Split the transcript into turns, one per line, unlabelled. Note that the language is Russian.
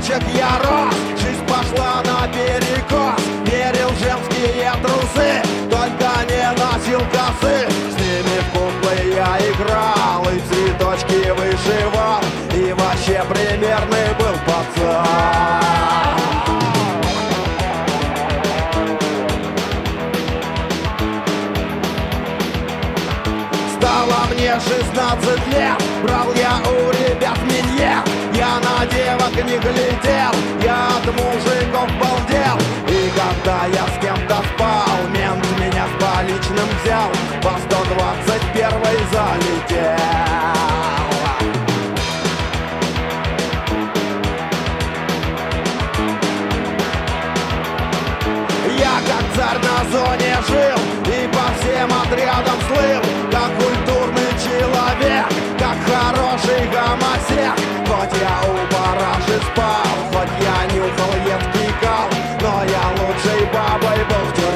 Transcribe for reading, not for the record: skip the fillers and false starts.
девочек я рос, жизнь пошла наперекос. Мерил женские трусы, только не носил косы. С ними в куклы я играл и цветочки вышивал, и вообще примерный был пацан. Стало мне 16 лет, брал я у ребят миньет. Я на девок не глядел, я от мужиков балдел. И когда я с кем-то спал, мент меня с поличным взял, по 121-й залетел. Я как царь на зоне жил и по всем отрядам слыл, как культурный человек, как хороший гомосек. Хоть я у параши спал, хоть я нюхал едкий кал, но я лучшей бабой был в